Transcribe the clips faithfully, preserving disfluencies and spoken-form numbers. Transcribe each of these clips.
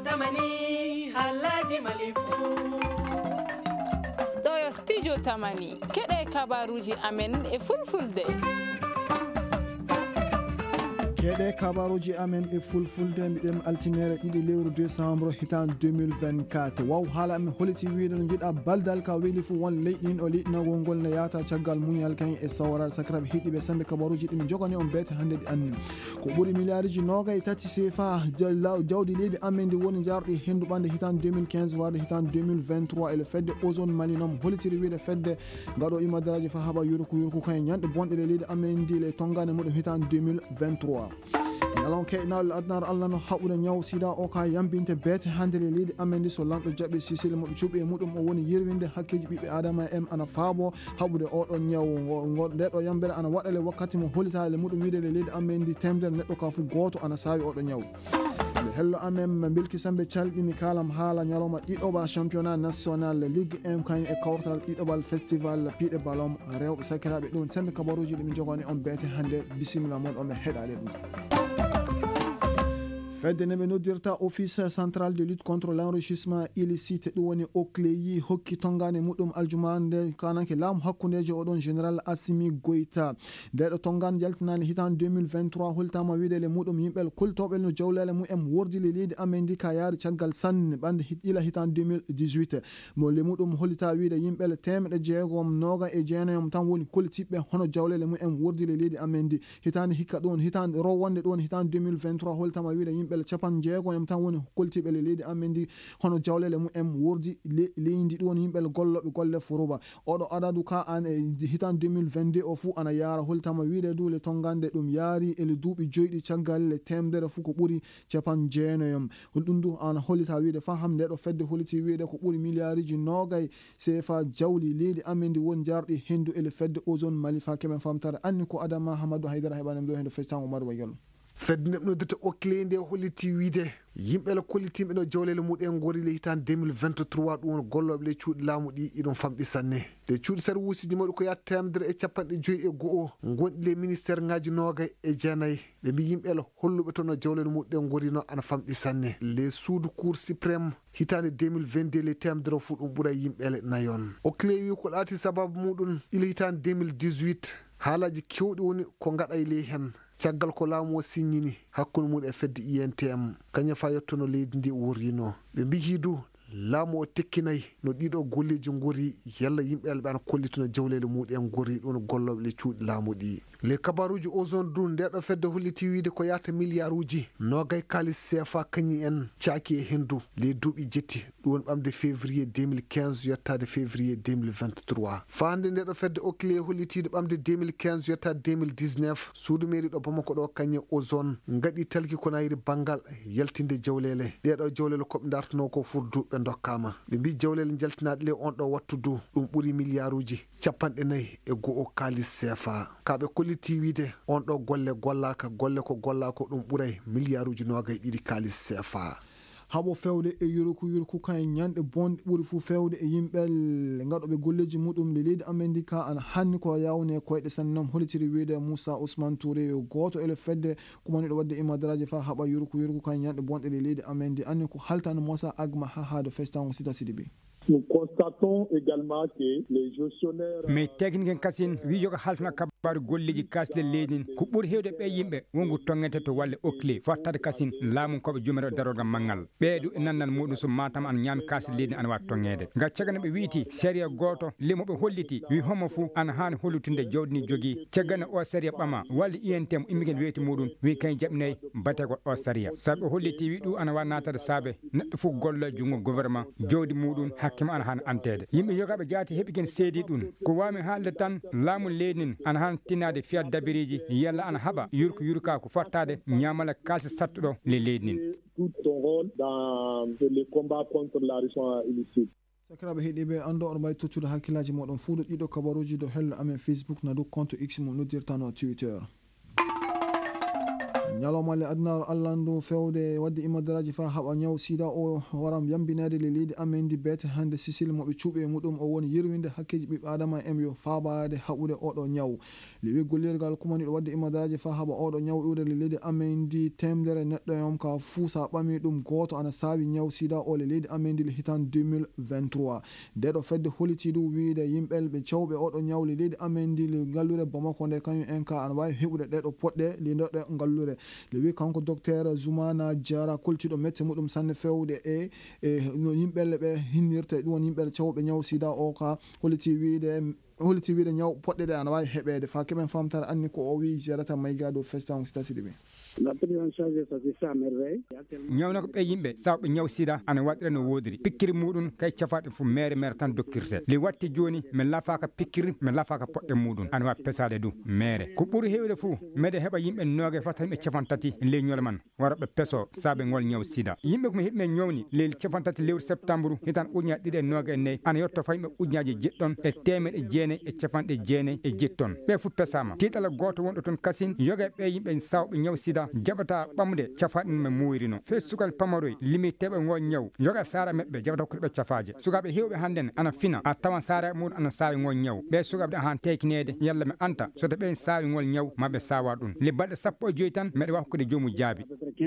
tamani halaji malifu ɗo studio tamani keɗe kabaruji amen e fulfulde keɗe kabaruji amen e fulfulde mbiɗen altinere ɗiɗi lewru décembre hitan deux mille vingt-quatre waw haala amen holiti wiide no jiiɗa baldal ka weeli fo won leyɗin o liɗinogol ngol ne yata caggal muñal kañ e sawrar sakiraɓe hiɗiɓe sambe kabaruji ɗimin jogani on beete hande ɗi anni ko ɓuuri milliardji nogay tati sefa jawdi leydi amen ndi woni jarɗi hendu ɓande hitan deux mille quinze warde hitan deux mille vingt-trois ele fedde ozone mali noon holitiri wiide fedde gaɗo imadaraji fa haɓa yurku yurku kañ ñanɗe bonɗe le leydi amen ndi le tongane muɗum hitan deux mille vingt-trois alon keynal adnar allah no haɓude ñaw sida o ka yambinte beete hande le leydi amen ndi so lamɗo jaɓɓe sisile moɓe cuuɓi e muɗum o woni yirwinde hakkeji ɓiɓɓe adama en ana faabo haɓude oɗon ñaw ndeɗo yambere ana waɗale wakkati mo holitale muɗum wiide le leydi amen ndi temdere neɗɗo ka fu goto ana sawi oɗo ñaw hello amen mi bilki sambe calɗimi kalam haala ñalawma ɗiɗoɓa championnat national ligue un kañ e kawtal ɗiɗoɓal festival piiɗe ballon rewɓe sakiraɓe ɗum sembe kabaruji ɗimi jogani on beete hande bisimilla moon omi heɗade ɗum fedde ne ɓe noddirta office central de lutte contre l'enrichissement illicite ɗum woni ocleyi hokki tongane muɗum aljumande kananke laamu hakkudejo oɗon général Assimi Goïta ndeɗo tongane jaltinani hitan deux mille vingt-trois holtama wiidele muɗum yimɓel kultoɓe no jawlele mumen wordile leydi amen ndi ka yaari caggal sanne ɓande ila hitan deux mille dix-huit mo le muɗum hollita wiide yimɓel temedde jeegom noga e jeenayom tan woni koltiɓɓe hono jawlele mumen wordile leydi amen ndi hitande hikka ɗon hitande rowonde ɗon hitan deux mille vingt-trois holtama wiide yimɓe capan jeegoyam tan woni koltiɓe le leydi amen ndi hono jawlele mumen wordi leydi ɗon yimɓel golloɓe golle furuba oɗo adadu ka an e hitan deux mille vingt-deux o fuu ana yaara holtama wiide duule tongande ɗum yaari ele duuɓi joyɗi caggal le temdere fuu ko ɓuuri capan jeenoyam ɗum du ana hollita wiide fa ham ndeɗo fedde holliti wiide ko ɓuuri milliardji nogay sefa jawli leydi amen ndi woni jarɗi hendu ele fedde ozone mali fa keɓen famtare anni ko adama hamadou haydara heɓanem ɗo hende festan oumar wagallo fedde neɓnodete ocle nde holliti wiide yimɓe la kollitiɓe ɗo jawlele muɗen gorile hitande deux mille vingt-trois ɗum woni golloɓe le cuuɗi laamu ɗi iɗon famɗi sanne le cuuɗi sar wusiji maɗi ko yatta temedere e capanɗe joyyi e go'o gonɗi le ministére ngaji nogay e jeenayyi ɓe mbi yimɓe la holluɓe toon no jawlele muɗen gorino ana famɗi sanne le suudu cour suprême hitande deux mille vingt-deux le temedere fu ɗum ɓuuray yimɓele nayon ocle wi ko ɗaati sababu muɗum ila hitande deux mille dix-huit haalaji kewɗi woni ko gaɗa e ley hen caggal ko laamu o signini hakkude muɗum e fedde I N T M kañum fa yettono leydi ndi worrino ɓe mbi du laamu o tekkinayi no ɗiɗo golleji gori yalla yimɓeɓe ɓe ana kollitino jawlele muɗen gori ɗum golloɓe le cuuɗi laamu ɗi les kabaruji ozone du ndeɗo fedde holliti wiide ko yata milliard uji nogay kalis C F A kañum en caaki e hendu les duuɓi jetti ɗum woni ɓamde février deux mille quinze yettade février deux mille vingt-trois fande ndeɗo fedde ocle hollitide ɓamde deux mille quinze yettade deux mille dix-neuf suudu mairie ɗo Bamako ɗo kañum ozone gaɗi talki ko nayri banggal yaltinde jawlele ɗeɗo jawlele koɓe dartano ko furduɓe dokkama ɓe mbi jawlele jaltinaɗe le on ɗo wattu du ɗum ɓuuri milliard uji capanɗe nayyi e go'o kalis C F A kaɓe kolliti wiide on ɗo golle gollaka golle ko gollako ɗum ɓuuray milliard uji nogay ɗiɗi kalis C F A haɓo fewde e yurku yurku kañ ñanɗe bonɗe ɓuuri fuu fewde e yimɓel gaɗoɓe golleji muɗum le leydi amen ndi ka ana hanni ko yawne koyɗe sanne noon holitiri wiide Moussa Ousmane Touré goto ele fedde kumaniɗo wadde imadaraji fa haɓa yurku yurku kañ ñanɗe bonɗe le leydi amen ndi anni ko haltano Moussa Agma ha haade festan o Sita Sidibé. Nous constatons également que les gestionnaires mais technique kasin wi joga haltana kabaru golleji kasde leydin ko ɓuri hewde ɓe yimɓe wongu tongete to walle ocle fottade kasin laamu koɓe jumere darorga manggal ɓeeɗu nannan muɗum so matam ana ñaami kasde leydin ana wawi tongede gaccagane ɓe wiiti séria goto limoɓe holliti wi homo fou ana hani hollitinde jawdi ni jogui caggane o séria ɓama walla I N T M immigen weyti muɗum wi kañ jaɓinayi batego o séria saɓe holliti wi ɗum ana wawi natade saabe neɗɗo foof golla jungo gouvernement jawdi muɗum hakkima ana hani antede yimɓe yogaɓe jaati heeɓigen seedi ɗum ko wami haalde tan laamu leydi ana hani tinade fiyat dabiriji yalla ana haɓa yurko yurka ko fottade ñamala kalse sattuɗo le leydi nin tout ton rôle dans le combat contre l'argent illicite. sakiraɓe heeɗiɓe ando oɗo mbawi tottude hakkillaji moɗon fuu ɗo ɗiɗo kabaruji dow hello amen Facebook na dow compte X mo noddirtano Twitter ñalawmalle aduna allah ndu fewde wadde imadaraji fa haɓa ñaw sida o waram yambinede le leydi amen ndi beete hande sicile moɓe cuuɓe muɗum o woni yirwinde hakkeji ɓiɓɓe adama en yo fabade haɓude oɗo ñaw lewi gollirgal kumaniɗo wadde imadaraji fa haɓa oɗo ñaw iwde le leydi amen ndi temdere neɗɗo yom ka fuu sa ɓami ɗum goto ana sawi ñaw sida o le leydi amen ndi le hitan deux mille vingt-trois ndeɗo fedde holiti ɗum wiide yimɓel ɓe cewɓe oɗo ñaw le leydi amen ndi le ngallure bamako nde kañum en ka ana wawi heɓude ɗeɗo poɗɗe le ndeɗo ngallure le wi kanko docteur Zoumana Diara koltiɗo médecin muɗum sanne fewde e e no yimɓelle ɓe hinnirte ɗum woni yimɓelle cewɓe ñaw sida o ka holiti wiide holiti wiide ñaw poɗɗe ɗe ana wawi heɓede fa keɓen famtare anni ko o wi jarata mayga dow festan sita siɗi ɓe la prise en charge c'est ça merveille ñawna ko ɓe yimɓe sawɓe ñaw sida ana waɗira no wodiri pikkiri muɗum kay cafaɗe fo mere mere tan dokkirte li watti joni mi lafaka pikkiri mi lafaka poɗɗe muɗum ana wawi pesade du mere ko ɓuuri hewde fou meɗe heeɓa yimɓe nogue fata yimɓe capantati ley ñole man wara ɓe peso saaɓe ngol ñaw sida yimɓe komi hiɓme ñawni ley capantati lewru septembre hitan ujunaje ɗiɗi e nogue e nayyi ana yetto fa yimɓe ujunaji jeɗɗon e temeɗe jeenayyi e capanɗe jeenayyi e jetton ɓe fo pesama tiɗala goto wonɗo toon kasin yoga ɓe yimɓe sawɓe ñaw sida jaɓata ɓamde cafaɗe ɗum e muuyri no fe sukal pamaroy limiteɓe ngo ñaw yoga sara meɓɓe jaɓata ko ɓe cafaje sukaɓe hewɓe handen ana fina a tawan sara muɗum ana sawi ngol ñaw ɓe sukaɓe ɗe han tekinede yalla mi anta so to ɓen sawi ngol ñaw maɓe sawa ɗum le balɗe sappo e joyyi tan meɗe wawi hokkude jomum jaabi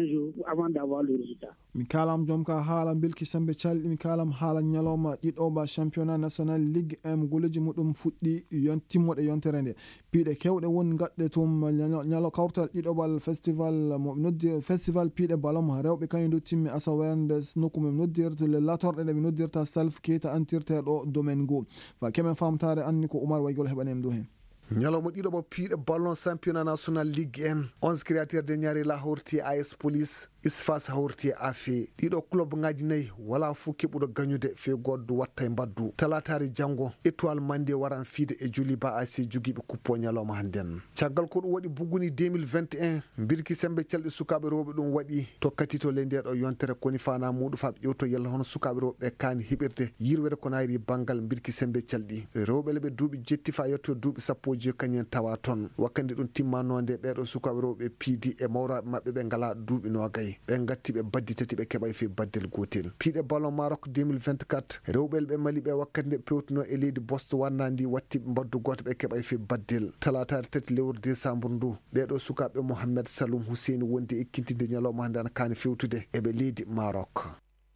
mi kalam joom ka haala bilki sembe calɗi mi kalam haala ñalawma ɗiɗoɓa championnat national ligue m golleji muɗum fuɗɗi yon timmoɗe yontere nde piiɗe kewɗe woni gaɗɗe tum ñalo kawtal ɗiɗoɓal festival mo noddi festival piiɗe balom rewɓe kañum do timmi asawerde nokku men noddirte le latorɗe ɗe ɓe noddirta salf keita antirteɗo domaine go fa kemen famtare anni ko Oumar Waygol heɓanem ɗo hen ñalawma ɗiɗoɓa piiɗe ballon championnat national ligue en onze créateur de ñaari la hawrti A S police isfas hawrti a fe ɗiɗo club ngaji nayyi wala fuu keɓuɗo gañude fe goɗɗo watta e mbaddu talatari janggo étoile mande waran fiide e joli ba A C joguiɓe kuppo ñalawma hannden caggal ko ɗum waɗi buguni deux mille vingt et un birki sembe calɗi sukaɓe rewɓe ɗum waɗi tokkati to le ndeɗo yontere koni fana muɗum faɓe ƴewto yalla hono sukaɓe rewɓe kaani hiɓirde yirwede ko nayri banggal birki sembe calɗi rewɓe ɓe duuɓi jetti fa yetto duuɓi sappo joyi kañen tawa toon wakkande ɗum timmanode ɓeɗo sukaɓe rewɓe piidi e mawraɓe mabɓe ɓe ngala duuɓi nogay ɓe gatti ɓe baddi tati ɓe keɓay fe baddel gotel piiɗe ballon Maroc deux mille vingt-quatre rewɓel ɓe mali ɓe wakkati nde pewtuno e leydi Bosto wannadi watti mbaddu goto ɓe keɓay fe baddel talatare tati lewru décembre ndu ɓeɗo sukaɓe Mohamed Saloum Hussein wondi ekkintinde ñalawma hande ana kaani fewtude eɓe leydi Maroc.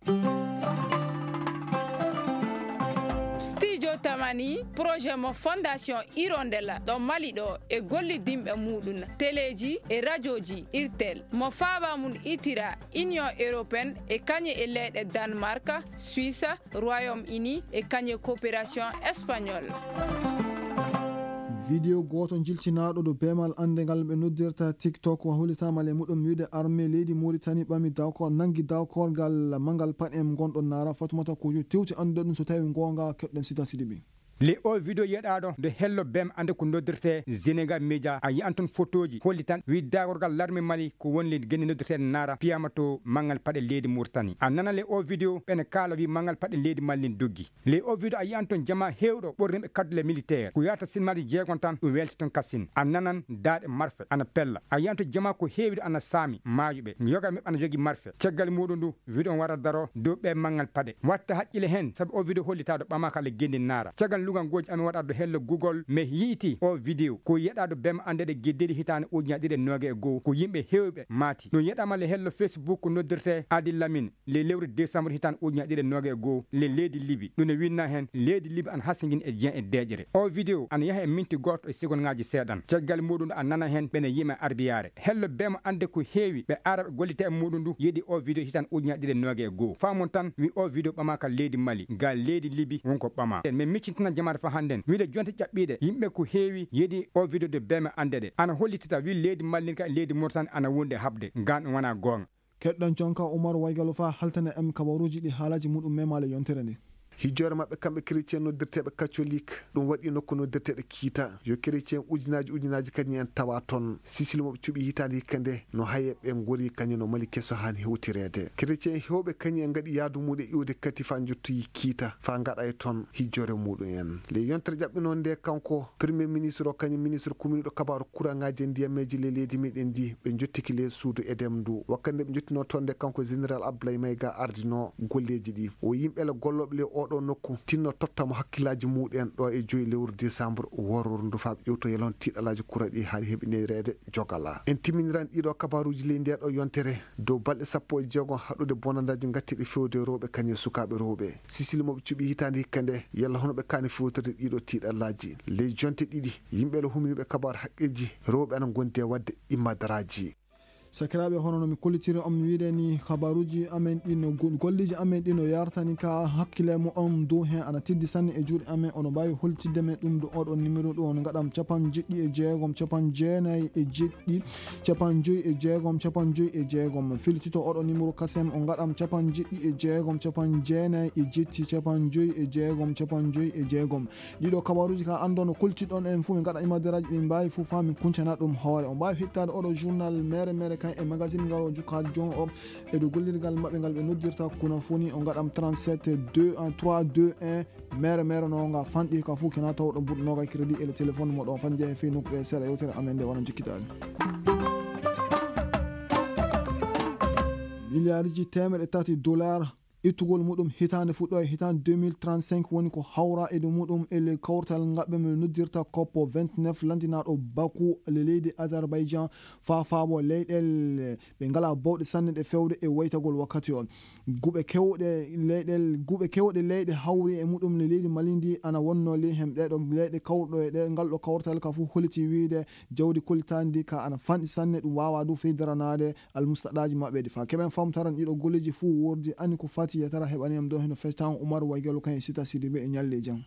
tamani projet mo fondation Hirondella ɗo Mali ɗo e gollidimɓe muɗum téléji e radioji irtel mo faaba mum itira union européenne e kañe e leyɗe Danemark Suisse Royaume-Uni e kañe coopération espagnole. vidéo goto jiltinaɗo do bemal andegal ɓe noddirta TikTok o hulitama le muɗum wiide armée leydi Mauritanie ɓami dawkor nangi dawkorgal mangal paɗem gonɗon nara Fatoumata Kojo tewti andude ɗum so tawi gonga keɗɗen sita sidiɓe le o vidéo yeɗaɗo nde hello bem ande ko noddirte Sénégal média a yiyan toon photoji holli tan wi dagorgal l'armée Mali ko woni leydi guendi noddirte nara piyama to mangal paɗe leydi Mauritanie a nana le o vidéo ɓene kaala wi mangal paɗe leydi Mali doggi le o vidéo a yiyan toon jama hewɗo ɓorniɓe kaddule militaire ko yata sinmaji jeegon tan ɗum welti toon kassin a nanan daaɗe marfe ana pella a yiyan toon jama ko hewde ana saami maayuɓe yoga meɓe ana jogui marfe caggal muɗum ndu vidéo wara daro dow ɓe mangal paɗe watta haqqille hen saabu o vidéo hollitaɗo ɓamaka le guendi nara caggal lugal goji amin waɗaɗo hello Google mais yiiti o vidéo ko yeɗaɗo bem andeɗe gueddedi hitande ujunaje ɗiɗi e nogue e goho ko yimɓe hewɓe maati ɗum yeɗama le hello Facebook ko noddirte Adi Lamine le lewru décembre hitande ujunaje ɗiɗi e nogue e goho le leydi Libi ɗum ne winna hen leydi Libi ana hasiguin e Dieng e deƴere o vidéo ana yaaha e minti goto e seconde ngaji seeɗan caggal muɗum a nana hen ɓene yima arbiyare hello bem ande ko heewi ɓe ara ɓe gollite e muɗum ndu yeeɗi o vidéo hitande ujunaje ɗiɗi e nogue e goho famon tan wi o vidéo ɓamaka leydi Mali gal leydi Libi wonko ɓama mais miccintana jamata fa handen wiide jonte ƴaɓɓiɗe yimɓe ko heewi yeeɗi o vidéo de beme andeɗe ana hollitita wi leydi Mali ka leydi Mauritanie ana wonde habde gan ɗum wona gonga keɗɗon jonka Oumar Waygalo fa haltana em kabaruji ɗi haalaji muɗum memale yontere nde hijjore mabɓe kamɓe chrétien noddirteɓe catholique ɗum waɗi nokku noddirteɗe kiita yo chrétien ujunaji ujunaji kadi en tawa toon sisili moɓe cuuɓi hitande hikka nde no hayeɓe gori kañum no mali kesso hani hewtirede chrétien hewɓe kañum en gaɗi yaadu muɗum e iwde kati fa jottoyi kiita fa gaɗa e toon hijjore muɗum en le yontere jaɓɓino nde kanko premier ministre o kañum ministre commune ɗo kabaru courant-ngaji e ndiyameji le leydi meɗen ndi ɓe jottiki le suudu edem ndu wakkande ɓe jottino toon nde kanko général Abdoulaye Mayiga ardino golleji ɗi o yimɓele golloɓe le oɗo nokku tinno tottamo hakkillaji muɗen ɗo e joyi lewru décembre woror ndu fa ƴewto yelon tiɗalaji courant ɗi haali heɓinirede jogala en timminiran ɗiɗo kabaruji le ndeɗo yontere dow balɗe sappo e jeegom haɗude bonandaji gattiɗe fewde rewɓe kañum sukaɓe rewɓe sisili moɓe cuuɓi hitande hikka nde yalla hono ɓe kani fewtorde ɗiɗo tiɗalaji ley jonte ɗiɗi yimɓele humniɓe kabaru haqqeji rewɓe ana gondi e wadde immadaraji sakiraɓe hono nomi kollitiri on mi wiide ni habaruji amen ɗino golleji amen ɗino yartani ka hakkille mo on dow hen ana tiddi sanne e juuɗe amen ono mbawi holtidde men ɗum do oɗon numéro ɗo on gaɗam capan jeɗɗi e jeegom capan jeenayyi e jeɗɗi capan joyyi e jeegom capan joyyi e jeegom filtito oɗon numéro kasem on gaɗam capan jeɗɗi e jeegom capan jeenayyi e jetti capan joyyi e jeegom capan joyyi e jeegom ɗiɗo kabaruji ka andono koltiɗon en fuu min gaɗa imaderaji ɗi mbawi fuu fa min kuncana ɗum hoore on mbawi hettade oɗo journal mere mere kan e magazine ngal o jukkaade jon o e do gollirgal maɓɓe ngal ɓe noddirta kuna foni on gaɗam trente-sept deux un trois deux un mere mere no nga fanɗi ka fuu kena taw ɗo mbuɗnoga crédit e le téléphone moɗon fan jeehe fe nokkuɗe seeɗa yewtere amen nde wona jikkitaade milliard ji temeɗe tati dollar ittugol muɗum hitande fuɗɗo e hitande deux mille trente-cinq woni ko hawra e dow muɗum e le kawtal ngaɓɓe mi noddirta cop vingt-neuf landinaɗo Baku le leydi Azerbaïdjan fa faabo leyɗel ɓe ngala bawɗe sanne ɗe fewde e waytagol wakkati on guɓe kewɗe leyɗel guɓe kewɗe leyɗe hawri e muɗum le leydi Mali ndi ana wonno le hem ɗeɗo leyɗe kawɗo e ɗe ngal ɗo kawtal ka fu holiti wiide jawdi kollitandi ka ana fanɗi sanne ɗum wawa du feydaranade almustaɗaji maɓɓe ɗi fa keɓen famtaran ɗiɗo golleji fu wordi ani ko fati yatara heɓaniyam ɗo heno festan Oumar Waygalo kan e sita Sidibé e ñalle jang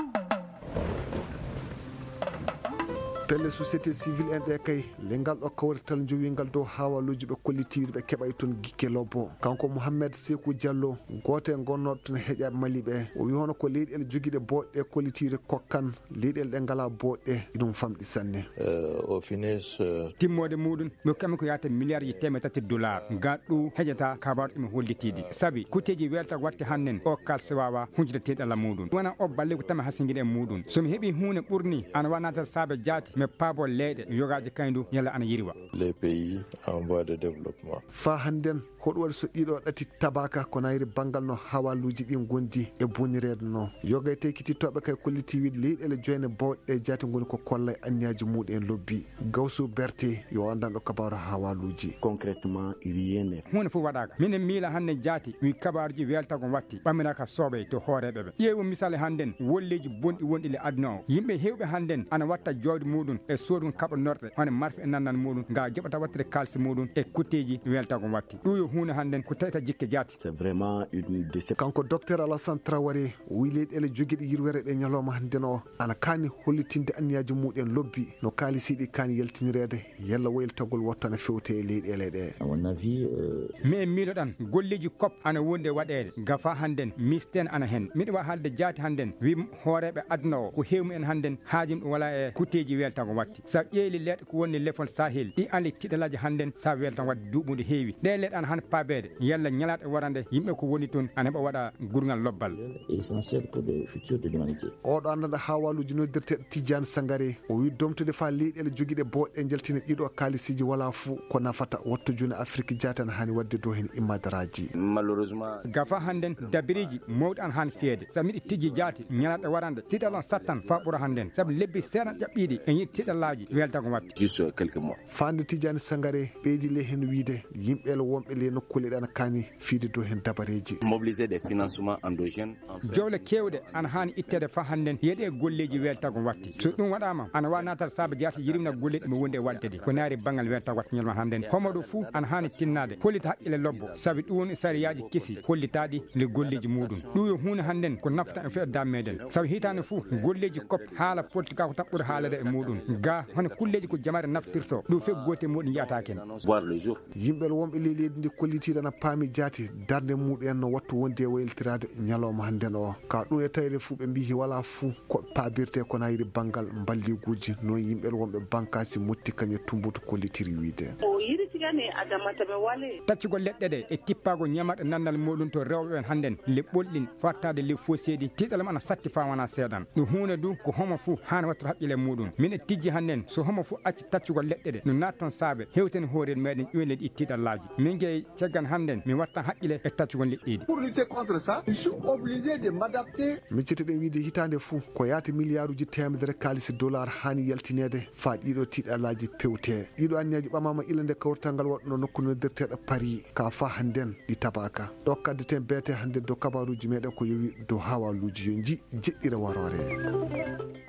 pelle société civile en ɗe kay le ngal ɗo kawrital jowingal dow hawaluji ɓe kollitiɗi ɓe keɓay toon gikke lobbo kanko Mouhamed Sékou Diallo goto e gonnoɗo toon heeƴaɓe Mali ɓe o wi hono ko leyɗele joguiɗe boɗɗe kollitiɗe kokkan leyɗele ɗe ngala boɗɗe ɗum famɗi sanne au finish timmode muɗum mi kammi ko yata milliard ji temedde tati dollar gaɗɗo heƴata kabaru ɗum hollitiɗi saabi kuteji welta watte hannen o kalse wawa hunjude teɗala muɗum wona o balle ko tama hasinguiɗe muɗum somi heeɓi hunde ɓurni ana wanata saabe jaati mais paabo leyɗe yogaji kayndu yalla ana yirwa les pays en voie de développement fa handen hoɗum waɗi so ɗiɗo ɗati tabaka ko nayri banggal no hawaluji ɗin gondi e bonirede no yoga tekkitittoɓe kay kolliti wiide leyɗele joyne bawɗe jaati goni ko kolla e anniyaji muɗum en lobbi Gawsu Berté yo andanɗo kabaru hawaluji concrètement rien hunde fof waɗaka minen miila hande jaati wi kabaruji weltago watti ɓamminaka sooɓe to hooreɓe ɓe ƴeewu misale hannden wolleji bonɗi wonɗi le aduna o yimɓe hewɓe hannden ana watta jawdi muɗum e soodum kaɓa norɗe hone marfe e nannan muɗum ga joɓata wattude kalsi muɗum e kutteji weltago watti ɗum yo hunde hannden ko tawita jikke jaati c'est vraiment une déception kanko docteur Alassane Traoré wi leyɗele joguiɗe yirwere ɗe ñalawma hannden o ana kaani hollitinde anniyaji muɗen lobbi no kaalisiɗi kaani yaltinirede yalla waylitagol wattane fewte e leyɗele ɗe à mon avis mi miiloɗan golleji kop ana wondi e waɗede gafa hannden misten ana hen miɗo wawi haalde jaati hannden wi hooreɓe aduna o ko hewmu en hannden haajim ɗum wala e kutteji weltago watti sa ƴeeli leɗɗe ko woni lefol sahel ɗi andi tiɗalaji hannden sa weltan wadde duuɓude heewi ɗe leɗɗe ana han paabede yalla ñalaɗe warande yimɓe ko woni toon ana heɓa waɗa gurgal lobbal essentiel pour le futur de l'humanité oɗo andanɗo hawaluji noddirteɗo Tidiane Sangaré o wi domtude fa leyɗele joguiɗe bawɗe jaltine ɗiɗo kalisiji wala fou ko nafata wattu joni Afrique jaati ana hani wadde dow hen immadaraji malheureusement gafa hannden dabiriji mawɗi an hani fiyede saabi miɗi tijji jaati ñalaɗe warande tiɗalon sattan fa ɓuura hannden saabu lebbi seeɗa ƴaɓɓiɗi e yiɗi tiɗalaji weltago watti juste quelques mois fande Tidiane Sangaré ɓeydi le hen wiide yimɓele wonɓe le nokkule ɗe ana kaani fiide dow hen dabareji mobiliser des financements endogènes jowle kewɗe ana hani ittede fa hannden yeeɗi e golleji weltago watti so ɗum waɗama ana wawi natata saabe jaati yirimna golleɗi mo wondi e waddede ko naari banggal weltago watti ñalma hannden homoɗo fou ana hani tinnade hollita haqqille lobbo saabi ɗum woni sariyaji kesi hollitaɗi le golleji muɗum ɗum yo hunde hannden ko nafta e feɗɗa meɗen saabi hitande fou golleji kop haala politique ko tan ɓuuri haalede e muɗum ga hono kulleji ko jamare naftirto ɗum fe gote muɗum yataken voir le jour. yimɓel wonɓe ley leydi ndi kollitiɗana paami jaati darde muɗum no wattu wonde e wayltirade ñalawma hannden o ka ɗum e tawde fuu ɓe mbi wala fuu ko pabirte kono hayri banggal balliguji noon yimɓel wonɓe bankasi motti kañe tumbuto kollitiri wiide o yiritigane adamata ɓe wale taccugol leɗɗe ɗe e tippago ñamaɗo nannal muɗum to rewɓe ɓen hannden le ɓolɗin fattade le foseedi tiɗalam ana satti fa wona seeɗan ɗum hunde du ko homo fuu hano wattu haqqille muɗum min e tijji hannden so homo fuu acci taccugol leɗɗe ɗe no natton saabe hewten hoorel meɗen ƴoylen ɗi tiɗallaji min gueyi caggan hannden mi watta haqqille e taccugol leɗɗeji. Pour lutter contre ça, je suis obligé de m'adapter. micciteɗen wiide hitande fuu ko yaata milliard uji temedere kalisi dollar hani yaltinede fa ɗiɗo tiɗallaji pewte ɗiɗo anniyaji ɓamama ilande kawrital ngal waɗno nokku noddirteɗo paris ka fa hannden ɗi tabaka ɗo kaddeten beete hande dow kabaruji meɗen ko yowi dow hawaluji yo ji jeɗɗira warore.